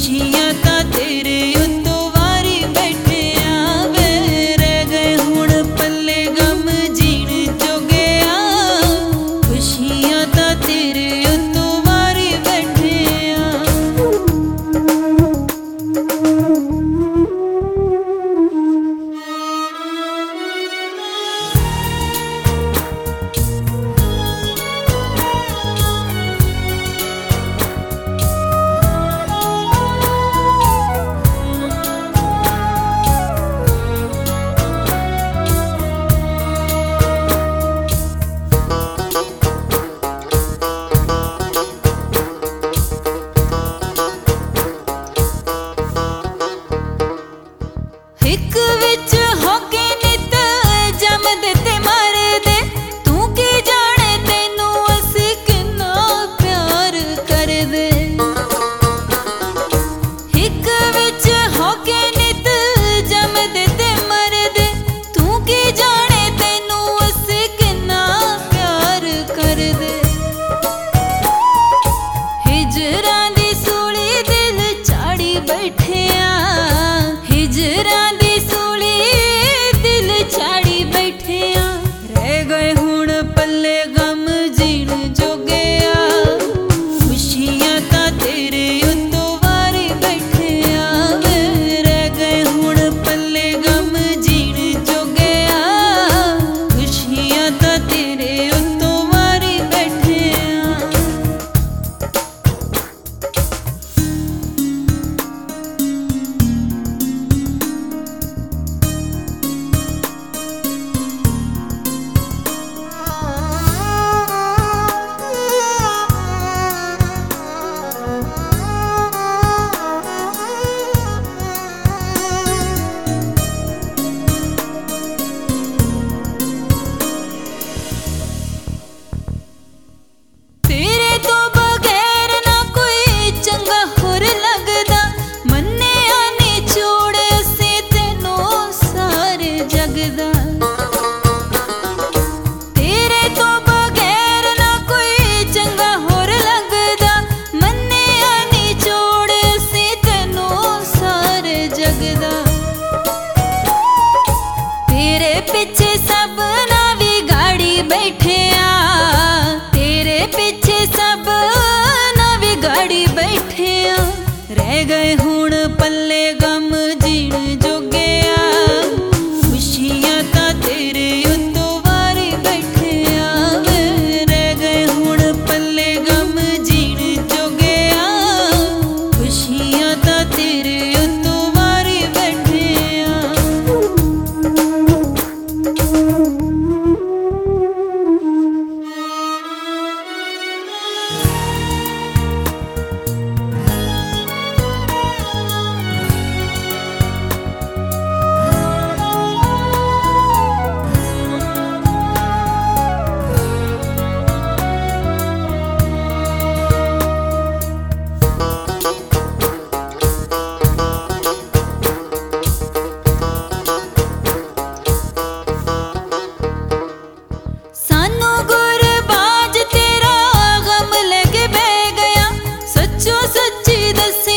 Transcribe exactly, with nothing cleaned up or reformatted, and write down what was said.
खुशियां तां तेरे उत्तों वारी बैठे आ वे, रह गए हुण पल्ले गम जीण जोगे आ। खुशियां तां तेरे उत्तों वारी बैठे आ। हिक विच होके नित जमदे ते मरदे, तू की जाने तैनू असी किन्ना प्यार करदे। हिक विच होके नित जमदे ते मरदे, तू की जाने तैनू असी किन्ना प्यार करदे। हिजरां दी सूली दिल चाड़ी बैठे आ, हिजरां पिछे सब नवी गाड़ी बैठे आ, तेरे पिछे सब नवी गाड़ी बैठे आ। रह गए हुण पल्ले गम जीण जोगे आ। खुशियां तां तेरे उत्तों वारी बैठे आ वे, रह गए हुण पल्ले गम जीण जोगे आ। खुशियां तां तेरे उत्तों वारी बैठे आ। सच्ची दस